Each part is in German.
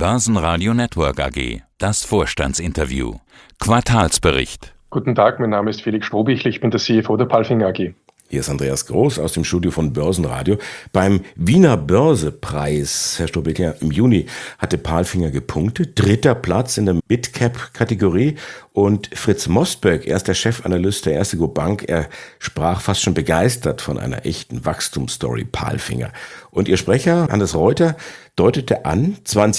Börsenradio Network AG. Das Vorstandsinterview. Quartalsbericht. Guten Tag, mein Name ist Felix Strohbichler, ich bin der CFO der Palfinger AG. Hier ist Andreas Groß aus dem Studio von Börsenradio. Beim Wiener Börsepreis, Herr Strohbichler, im Juni hatte Palfinger gepunktet. 3. Platz in der Midcap-Kategorie. Und Fritz Mostböck, er ist der Chefanalyst der Erste Group Bank, er sprach fast schon begeistert von einer echten Wachstumsstory Palfinger. Und Ihr Sprecher, Hannes Reuter, deutete an,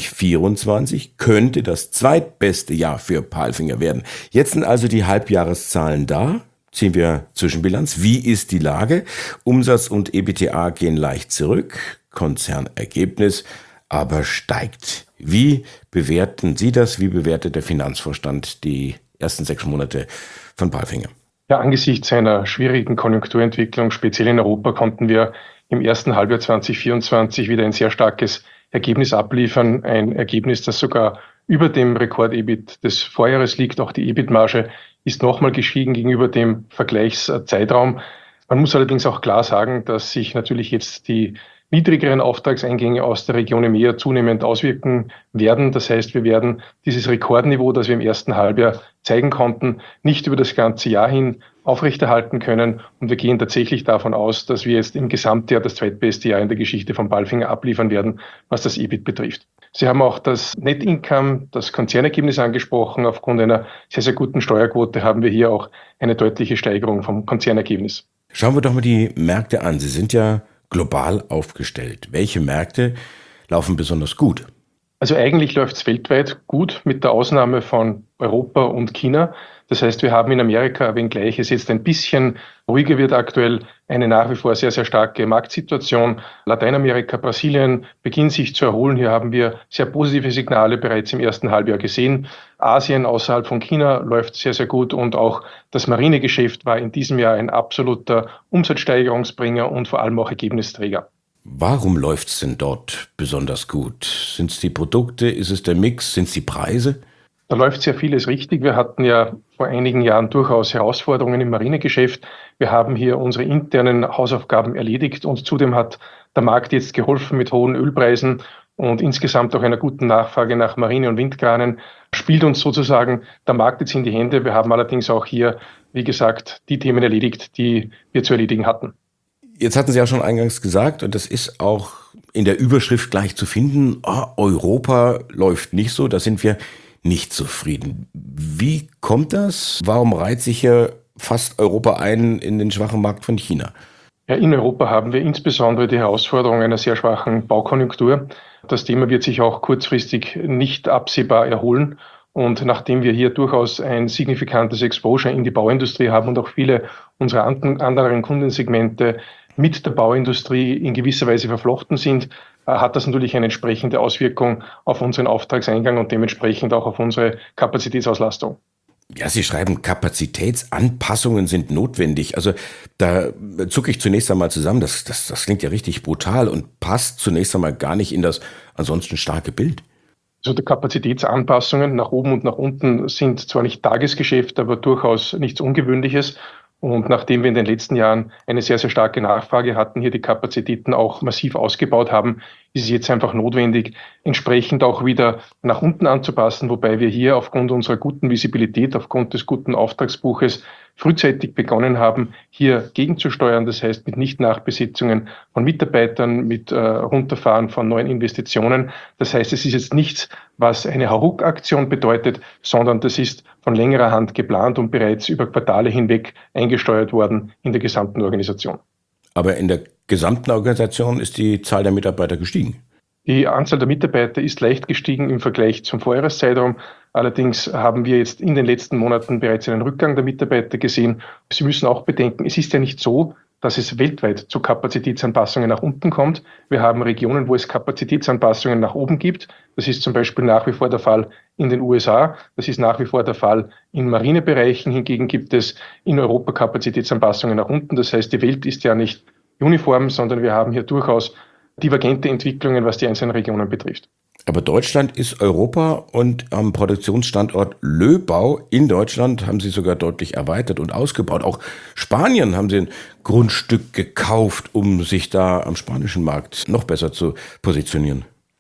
2024 könnte das zweitbeste Jahr für Palfinger werden. Jetzt sind also die Halbjahreszahlen da. Ziehen wir Zwischenbilanz. Wie ist die Lage? Umsatz und EBITDA gehen leicht zurück. Konzernergebnis aber steigt. Wie bewerten Sie das? Wie bewertet der Finanzvorstand die ersten 6 Monate von Palfinger? Ja, angesichts einer schwierigen Konjunkturentwicklung, speziell in Europa, konnten wir im ersten Halbjahr 2024 wieder ein sehr starkes Ergebnis abliefern. Ein Ergebnis, das sogar über dem Rekord-EBIT des Vorjahres liegt. Auch die EBIT-Marge ist nochmal gestiegen gegenüber dem Vergleichszeitraum. Man muss allerdings auch klar sagen, dass sich natürlich jetzt die niedrigeren Auftragseingänge aus der Region EMEA zunehmend auswirken werden. Das heißt, wir werden dieses Rekordniveau, das wir im ersten Halbjahr zeigen konnten, nicht über das ganze Jahr hin aufrechterhalten können. Und wir gehen tatsächlich davon aus, dass wir jetzt im Gesamtjahr das zweitbeste Jahr in der Geschichte von Palfinger abliefern werden, was das EBIT betrifft. Sie haben auch das Net Income, das Konzernergebnis angesprochen. Aufgrund einer sehr, sehr guten Steuerquote haben wir hier auch eine deutliche Steigerung vom Konzernergebnis. Schauen wir doch mal die Märkte an. Sie sind ja global aufgestellt. Welche Märkte laufen besonders gut? Also eigentlich läuft es weltweit gut, mit der Ausnahme von Europa und China. Das heißt, wir haben in Amerika, wenngleich es jetzt ein bisschen ruhiger wird aktuell, eine nach wie vor sehr, sehr starke Marktsituation. Lateinamerika, Brasilien beginnen sich zu erholen. Hier haben wir sehr positive Signale bereits im ersten Halbjahr gesehen. Asien außerhalb von China läuft sehr, sehr gut und auch das Marinegeschäft war in diesem Jahr ein absoluter Umsatzsteigerungsbringer und vor allem auch Ergebnisträger. Warum läuft es denn dort besonders gut? Sind es die Produkte? Ist es der Mix? Sind es die Preise? Da läuft sehr vieles richtig. Wir hatten ja vor einigen Jahren durchaus Herausforderungen im Marinegeschäft. Wir haben hier unsere internen Hausaufgaben erledigt und zudem hat der Markt jetzt geholfen mit hohen Ölpreisen und insgesamt auch einer guten Nachfrage nach Marine- und Windkranen. Spielt uns sozusagen der Markt jetzt in die Hände. Wir haben allerdings auch hier, wie gesagt, die Themen erledigt, die wir zu erledigen hatten. Jetzt hatten Sie ja schon eingangs gesagt, und das ist auch in der Überschrift gleich zu finden, Europa läuft nicht so, da sind wir nicht zufrieden. Wie kommt das? Warum reiht sich hier fast Europa ein in den schwachen Markt von China? Ja, in Europa haben wir insbesondere die Herausforderung einer sehr schwachen Baukonjunktur. Das Thema wird sich auch kurzfristig nicht absehbar erholen. Und nachdem wir hier durchaus ein signifikantes Exposure in die Bauindustrie haben und auch viele unserer anderen Kundensegmente mit der Bauindustrie in gewisser Weise verflochten sind, hat das natürlich eine entsprechende Auswirkung auf unseren Auftragseingang und dementsprechend auch auf unsere Kapazitätsauslastung. Ja, Sie schreiben, Kapazitätsanpassungen sind notwendig. Also da zucke ich zunächst einmal zusammen. Das klingt ja richtig brutal und passt zunächst einmal gar nicht in das ansonsten starke Bild. Also die Kapazitätsanpassungen nach oben und nach unten sind zwar nicht Tagesgeschäft, aber durchaus nichts Ungewöhnliches. Und nachdem wir in den letzten Jahren eine sehr, sehr starke Nachfrage hatten, hier die Kapazitäten auch massiv ausgebaut haben, ist es jetzt einfach notwendig, entsprechend auch wieder nach unten anzupassen, wobei wir hier aufgrund unserer guten Visibilität, aufgrund des guten Auftragsbuches frühzeitig begonnen haben, hier gegenzusteuern. Das heißt, mit Nicht-Nachbesetzungen von Mitarbeitern, mit Runterfahren von neuen Investitionen. Das heißt, es ist jetzt nichts, was eine Hauruck-Aktion bedeutet, sondern das ist von längerer Hand geplant und bereits über Quartale hinweg eingesteuert worden in der gesamten Organisation. Aber in der gesamten Organisation ist die Zahl der Mitarbeiter gestiegen. Die Anzahl der Mitarbeiter ist leicht gestiegen im Vergleich zum Vorjahreszeitraum. Allerdings haben wir jetzt in den letzten Monaten bereits einen Rückgang der Mitarbeiter gesehen. Sie müssen auch bedenken, es ist ja nicht so, dass es weltweit zu Kapazitätsanpassungen nach unten kommt. Wir haben Regionen, wo es Kapazitätsanpassungen nach oben gibt. Das ist zum Beispiel nach wie vor der Fall in den USA. Das ist nach wie vor der Fall in Marinebereichen. Hingegen gibt es in Europa Kapazitätsanpassungen nach unten. Das heißt, die Welt ist ja nicht uniform, sondern wir haben hier durchaus divergente Entwicklungen, was die einzelnen Regionen betrifft. Aber Deutschland ist Europa und am Produktionsstandort Löbau in Deutschland haben sie sogar deutlich erweitert und ausgebaut. Auch Spanien haben sie ein Grundstück gekauft, um sich da am spanischen Markt noch besser zu positionieren.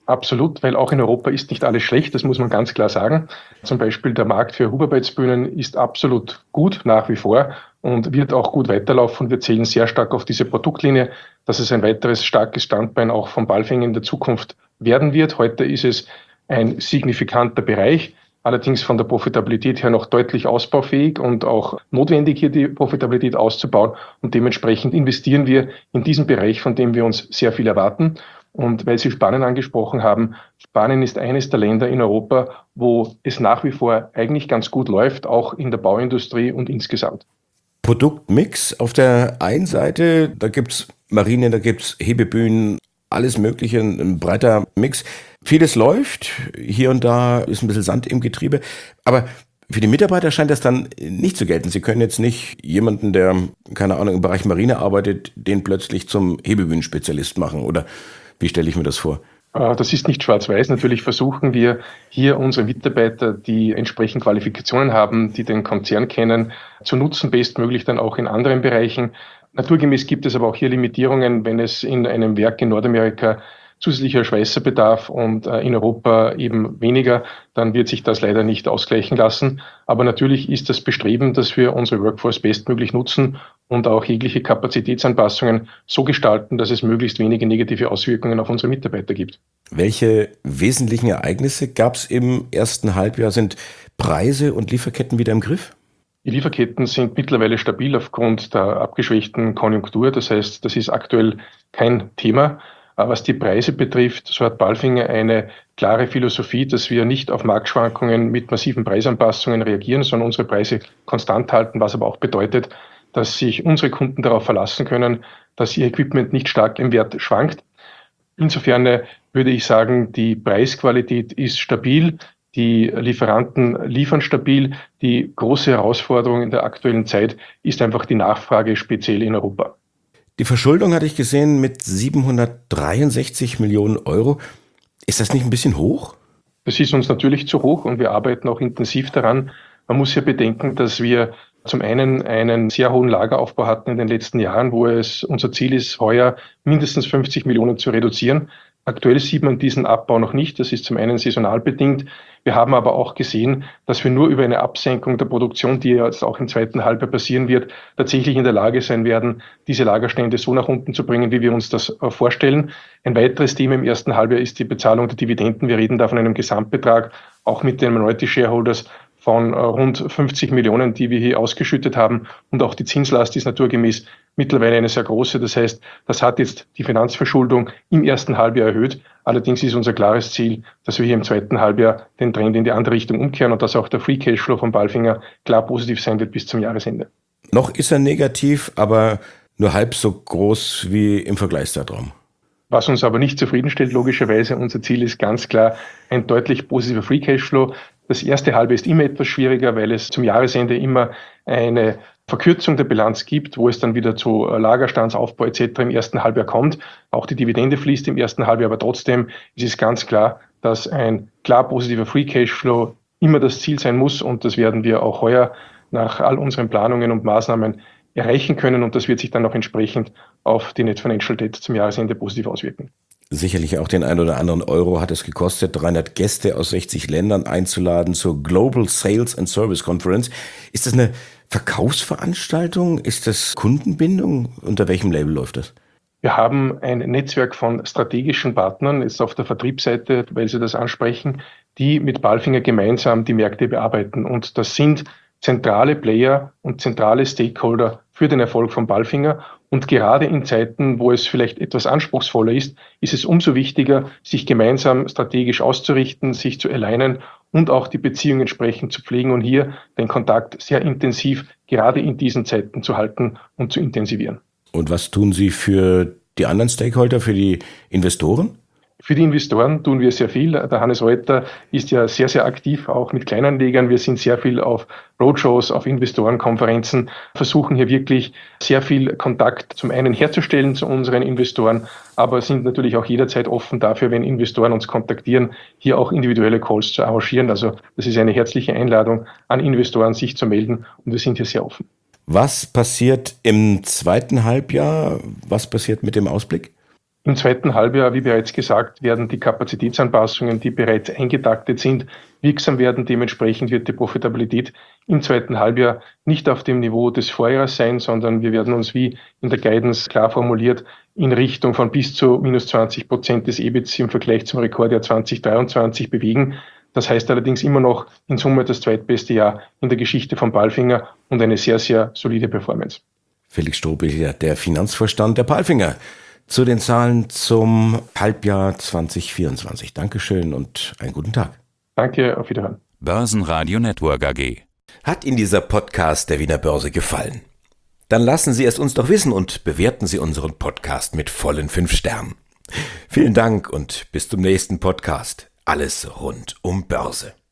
Absolut, weil auch in Europa ist nicht alles schlecht, das muss man ganz klar sagen. Zum Beispiel der Markt für Hubarbeitsbühnen ist absolut gut nach wie vor und wird auch gut weiterlaufen. Wir zählen sehr stark auf diese Produktlinie, dass es ein weiteres starkes Standbein auch von Palfinger in der Zukunft werden wird. Heute ist es ein signifikanter Bereich, allerdings von der Profitabilität her noch deutlich ausbaufähig und auch notwendig, hier die Profitabilität auszubauen. Und dementsprechend investieren wir in diesen Bereich, von dem wir uns sehr viel erwarten. Und weil Sie Spanien angesprochen haben, Spanien ist eines der Länder in Europa, wo es nach wie vor eigentlich ganz gut läuft, auch in der Bauindustrie und insgesamt. Produktmix auf der einen Seite, da gibt's Marine, da gibt's Hebebühnen, alles Mögliche, ein breiter Mix. Vieles läuft, hier und da ist ein bisschen Sand im Getriebe, aber für die Mitarbeiter scheint das dann nicht zu gelten. Sie können jetzt nicht jemanden, der, keine Ahnung, im Bereich Marine arbeitet, den plötzlich zum Hebebühnenspezialist machen, oder wie stelle ich mir das vor? Das ist nicht schwarz-weiß. Natürlich versuchen wir hier unsere Mitarbeiter, die entsprechend Qualifikationen haben, die den Konzern kennen, zu nutzen, bestmöglich dann auch in anderen Bereichen. Naturgemäß gibt es aber auch hier Limitierungen, wenn es in einem Werk in Nordamerika zusätzlicher Schweißer bedarf und in Europa eben weniger, dann wird sich das leider nicht ausgleichen lassen. Aber natürlich ist das Bestreben, dass wir unsere Workforce bestmöglich nutzen und auch jegliche Kapazitätsanpassungen so gestalten, dass es möglichst wenige negative Auswirkungen auf unsere Mitarbeiter gibt. Welche wesentlichen Ereignisse gab es im ersten Halbjahr? Sind Preise und Lieferketten wieder im Griff? Die Lieferketten sind mittlerweile stabil aufgrund der abgeschwächten Konjunktur. Das heißt, das ist aktuell kein Thema. Was die Preise betrifft, so hat Palfinger eine klare Philosophie, dass wir nicht auf Marktschwankungen mit massiven Preisanpassungen reagieren, sondern unsere Preise konstant halten, was aber auch bedeutet, dass sich unsere Kunden darauf verlassen können, dass ihr Equipment nicht stark im Wert schwankt. Insofern würde ich sagen, die Preisqualität ist stabil, die Lieferanten liefern stabil. Die große Herausforderung in der aktuellen Zeit ist einfach die Nachfrage, speziell in Europa. Die Verschuldung hatte ich gesehen mit 763 Millionen Euro. Ist das nicht ein bisschen hoch? Das ist uns natürlich zu hoch und wir arbeiten auch intensiv daran. Man muss ja bedenken, dass wir zum einen einen sehr hohen Lageraufbau hatten in den letzten Jahren, wo es unser Ziel ist, heuer mindestens 50 Millionen zu reduzieren. Aktuell sieht man diesen Abbau noch nicht. Das ist zum einen saisonal bedingt. Wir haben aber auch gesehen, dass wir nur über eine Absenkung der Produktion, die jetzt auch im zweiten Halbjahr passieren wird, tatsächlich in der Lage sein werden, diese Lagerstände so nach unten zu bringen, wie wir uns das vorstellen. Ein weiteres Thema im ersten Halbjahr ist die Bezahlung der Dividenden. Wir reden da von einem Gesamtbetrag, auch mit den Minority Shareholders, von rund 50 Millionen, die wir hier ausgeschüttet haben. Und auch die Zinslast ist naturgemäß mittlerweile eine sehr große. Das heißt, das hat jetzt die Finanzverschuldung im ersten Halbjahr erhöht. Allerdings ist unser klares Ziel, dass wir hier im zweiten Halbjahr den Trend in die andere Richtung umkehren und dass auch der Free Cashflow von Palfinger klar positiv sein wird bis zum Jahresende. Noch ist er negativ, aber nur halb so groß wie im Vergleichszeitraum. Was uns aber nicht zufriedenstellt, logischerweise, unser Ziel ist ganz klar ein deutlich positiver Free Cashflow. Das erste Halbe ist immer etwas schwieriger, weil es zum Jahresende immer eine Verkürzung der Bilanz gibt, wo es dann wieder zu Lagerstandsaufbau etc. im ersten Halbjahr kommt. Auch die Dividende fließt im ersten Halbjahr, aber trotzdem ist es ganz klar, dass ein klar positiver Free Cashflow immer das Ziel sein muss und das werden wir auch heuer nach all unseren Planungen und Maßnahmen erreichen können und das wird sich dann auch entsprechend auf die Net Financial Debt zum Jahresende positiv auswirken. Sicherlich auch den ein oder anderen Euro hat es gekostet, 300 Gäste aus 60 Ländern einzuladen zur Global Sales and Service Conference. Ist das eine Verkaufsveranstaltung? Ist das Kundenbindung? Unter welchem Label läuft das? Wir haben ein Netzwerk von strategischen Partnern, jetzt auf der Vertriebsseite, weil Sie das ansprechen, die mit Palfinger gemeinsam die Märkte bearbeiten. Und das sind zentrale Player und zentrale Stakeholder für den Erfolg von Palfinger. Und gerade in Zeiten, wo es vielleicht etwas anspruchsvoller ist, ist es umso wichtiger, sich gemeinsam strategisch auszurichten, sich zu alignen und auch die Beziehung entsprechend zu pflegen und hier den Kontakt sehr intensiv gerade in diesen Zeiten zu halten und zu intensivieren. Und was tun Sie für die anderen Stakeholder, für die Investoren? Für die Investoren tun wir sehr viel. Der Hannes Reuter ist ja sehr, sehr aktiv, auch mit Kleinanlegern. Wir sind sehr viel auf Roadshows, auf Investorenkonferenzen, versuchen hier wirklich sehr viel Kontakt zum einen herzustellen zu unseren Investoren, aber sind natürlich auch jederzeit offen dafür, wenn Investoren uns kontaktieren, hier auch individuelle Calls zu arrangieren. Also das ist eine herzliche Einladung an Investoren, sich zu melden und wir sind hier sehr offen. Was passiert im zweiten Halbjahr? Was passiert mit dem Ausblick? Im zweiten Halbjahr, wie bereits gesagt, werden die Kapazitätsanpassungen, die bereits eingetaktet sind, wirksam werden. Dementsprechend wird die Profitabilität im zweiten Halbjahr nicht auf dem Niveau des Vorjahres sein, sondern wir werden uns, wie in der Guidance klar formuliert, in Richtung von bis zu minus 20% des EBITs im Vergleich zum Rekordjahr 2023 bewegen. Das heißt allerdings immer noch in Summe das zweitbeste Jahr in der Geschichte von Palfinger und eine sehr, sehr solide Performance. Felix Strohbichler, der Finanzvorstand der Palfinger, zu den Zahlen zum Halbjahr 2024. Dankeschön und einen guten Tag. Danke, auf Wiederhören. Börsenradio Network AG. Hat Ihnen dieser Podcast der Wiener Börse gefallen? Dann lassen Sie es uns doch wissen und bewerten Sie unseren Podcast mit vollen 5 Sternen. Vielen Dank und bis zum nächsten Podcast. Alles rund um Börse.